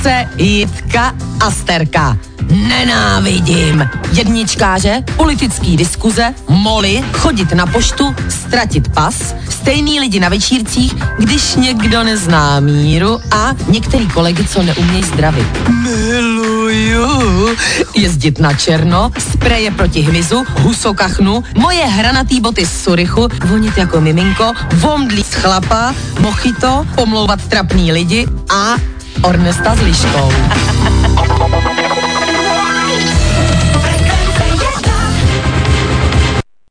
Luce, Jitka a Sterka. Nenávidím. Jedničkáře, politický diskuze, moly, chodit na poštu, ztratit pas, stejný lidi na večírcích, když někdo nezná míru a některý kolegy, co neumějí zdravit. Miluju jezdit na černo, spreje proti hmyzu, husokachnu, moje hranatý boty z Surychu, vonit jako miminko, vomdlí z chlapa, mochito, pomlouvat trapný lidi a Ornesta s liškou.